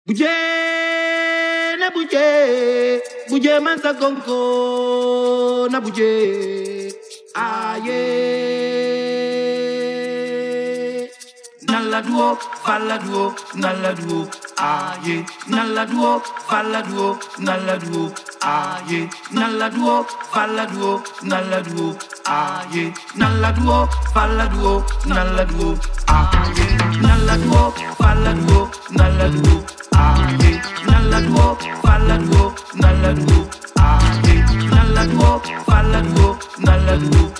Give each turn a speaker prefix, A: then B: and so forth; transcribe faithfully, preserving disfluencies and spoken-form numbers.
A: Buje na buje, buje mansa gonko na buje, aye. Nalla duo, falla duo, nalla duo, aye. Nalla duo, falla duo, nalla duo, aye. Nalla duo, falla duo, nalla duo, aye. Nalla duo, falla duo, nalla duo, aye. Nalla duo, falla duo, nalla duo, aye. Nalla duo, falla duo, nalla duo, aye. Nalla duo, falla duo, nalla duo.